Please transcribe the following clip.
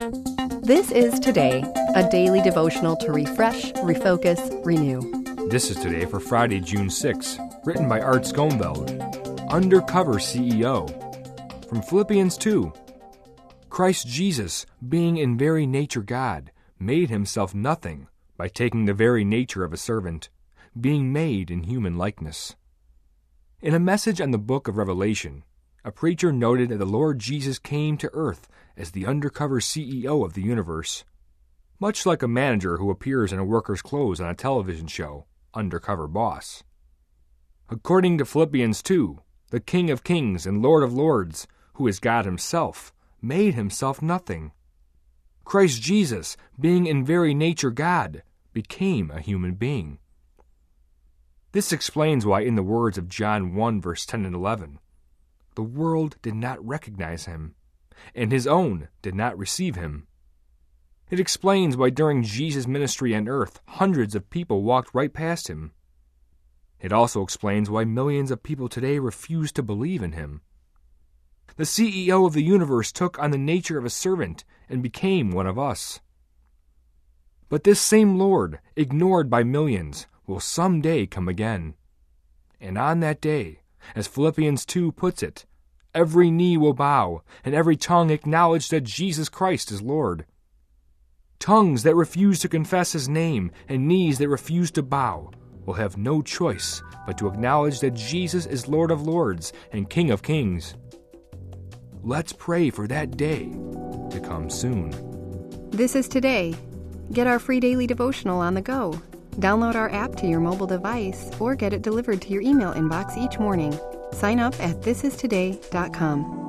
This is Today, a daily devotional to refresh, refocus, renew. This is Today for Friday, June 6, written by Art Schoenveld. Undercover CEO. From Philippians 2. Christ Jesus, being in very nature God, made himself nothing by taking the very nature of a servant, being made in human likeness. In a message on the book of Revelation, a preacher noted that the Lord Jesus came to earth as the undercover CEO of the universe, much like a manager who appears in a worker's clothes on a television show, Undercover Boss. According to Philippians 2, the King of Kings and Lord of Lords, who is God himself, made himself nothing. Christ Jesus, being in very nature God, became a human being. This explains why in the words of John 1 verse 10 and 11, the world did not recognize him, and his own did not receive him. It explains why during Jesus' ministry on earth, hundreds of people walked right past him. It also explains why millions of people today refuse to believe in him. The CEO of the universe took on the nature of a servant and became one of us. But this same Lord, ignored by millions, will someday come again. And on that day, as Philippians 2 puts it, every knee will bow and every tongue acknowledge that Jesus Christ is Lord. Tongues that refuse to confess his name and knees that refuse to bow will have no choice but to acknowledge that Jesus is Lord of Lords and King of Kings. Let's pray for that day to come soon. This is Today. Get our free daily devotional on the go. Download our app to your mobile device or get it delivered to your email inbox each morning. Sign up at thisistoday.com.